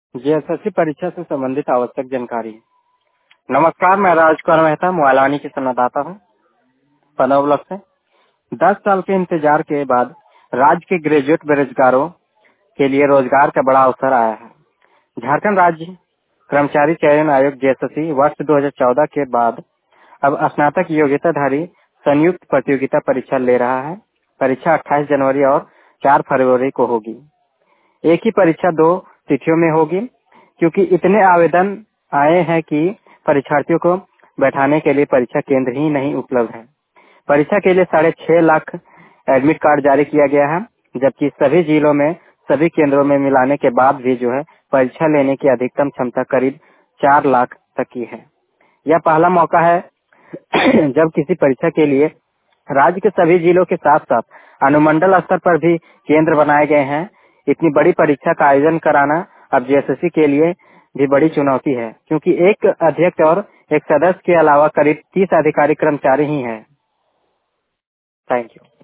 JSSC परीक्षा से संबंधित आवश्यक जानकारी। नमस्कार, मैं राजकुमार मेहता मुआलानी की संवाददाता हूँ पनव ब्लॉक से। 10 साल के इंतजार के बाद राज्य के ग्रेजुएट बेरोजगारों के लिए रोजगार का बड़ा अवसर आया है। झारखंड राज्य कर्मचारी चयन आयोग जेएसएससी वर्ष 2014 के बाद अब स्नातक योग्यताधारी संयुक्त प्रतियोगिता परीक्षा ले रहा है। परीक्षा 28 जनवरी और 4 फरवरी को होगी। एक ही परीक्षा 2 तिथियों में होगी, क्योंकि इतने आवेदन आए हैं कि परीक्षार्थियों को बैठाने के लिए परीक्षा केंद्र ही नहीं उपलब्ध है। परीक्षा के लिए 6.5 लाख एडमिट कार्ड जारी किया गया है, जबकि सभी जिलों में सभी केंद्रों में मिलाने के बाद भी परीक्षा लेने की अधिकतम क्षमता करीब 4 लाख तक की है। यह पहला मौका है जब किसी परीक्षा के लिए राज्य के सभी जिलों के साथ साथ अनुमंडल स्तर पर भी केंद्र बनाए गए हैं। इतनी बड़ी परीक्षा का आयोजन कराना अब जेएसएससी के लिए भी बड़ी चुनौती है, क्योंकि एक अध्यक्ष और एक सदस्य के अलावा करीब 30 अधिकारी कर्मचारी ही हैं। Thank you.